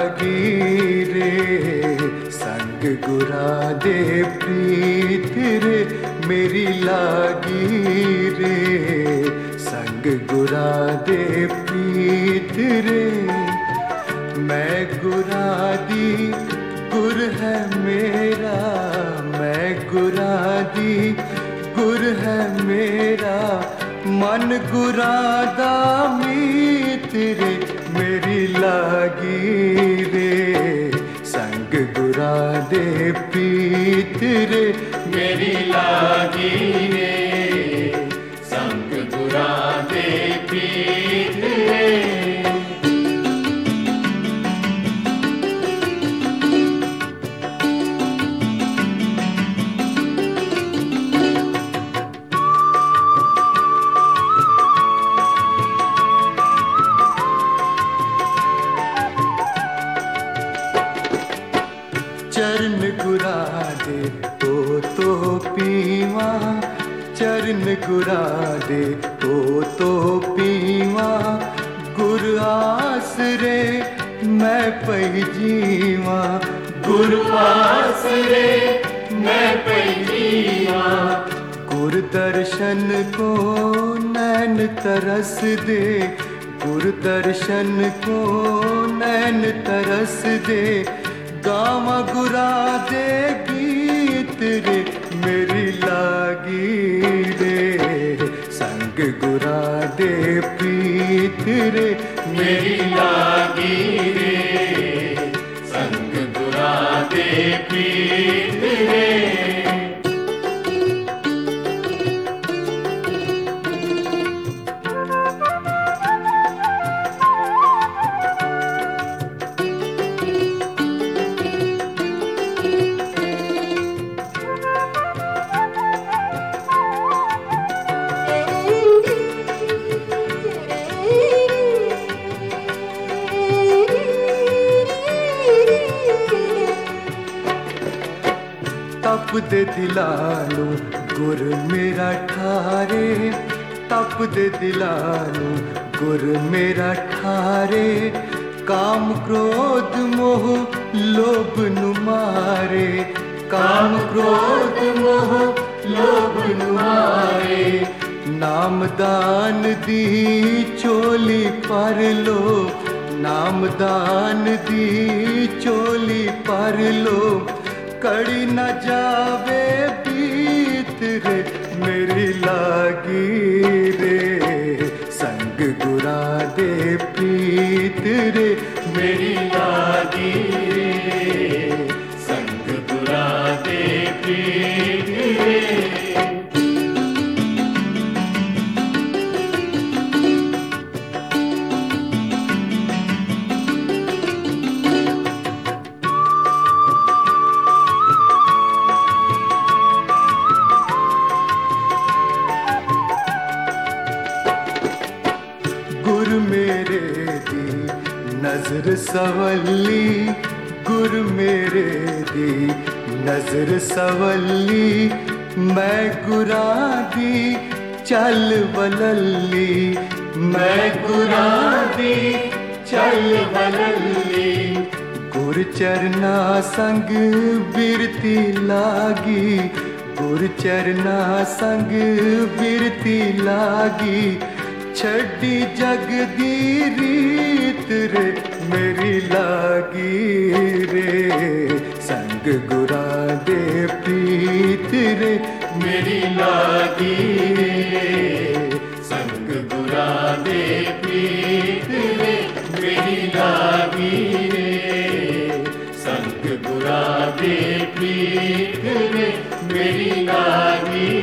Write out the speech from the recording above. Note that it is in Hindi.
लागी रे, संग गुरा दे प्रीत रे मेरी लागी रे, संग गुरा दे प्रीत रे। मैं गुरा दी गुर है मेरा, मैं गुरा दी गुर है मेरा, मन गुरा दा मीत रे मेरी लागी रे, संग गुरा दे प्रीत रे मेरी लागी रे, संग गुरा दे प्रीत रे। चरण गुरा दे तो पीवा, चरण गुरा दे तो पीवा, गुर आसरे मैं पई जीवा, गुर आसरे मैं पई जीवा। गुर दर्शन को नैन तरस दे, गुर दर्शन को नैन तरस दे, गावा गुरा दे गीत रे मेरी लागी रे, संग गुरा दे प्रीत रे मेरी लागी रे, संग गुरा दे प्रीत रे। तप दे दिलानू गुर मेरा ठारे, तप दे दिलानू गुर मेरा ठारे, काम क्रोध मोह लोभ नु मारे, काम क्रोध मोह लोभ नु मारे। नाम दान दी चोली पर लो, नाम दान दी चोली पर लो, कड़ी न जावे बीत रे मेरी लागी रे, संग गुरा दे प्रीत रे मेरी लागी रे, संग गुरा दे प्रीत रे। गुर मेरे दी नजर सवली, गुर मेरे दी नजर सवली, मैं गुरा दी चल बलली, मैं गुरा दी चल बलली। गुर चरना संग बिरती लागी, गुर चरना संग बिरती लागी, छड़ी जग दी रीत रे मेरी लागी रे, संग गुरा दे प्रीत रे मेरी लागी रे, संग गुरा दे प्रीत रे मेरी लागी रे, संग गुरा दे प्रीत रे मेरी लागी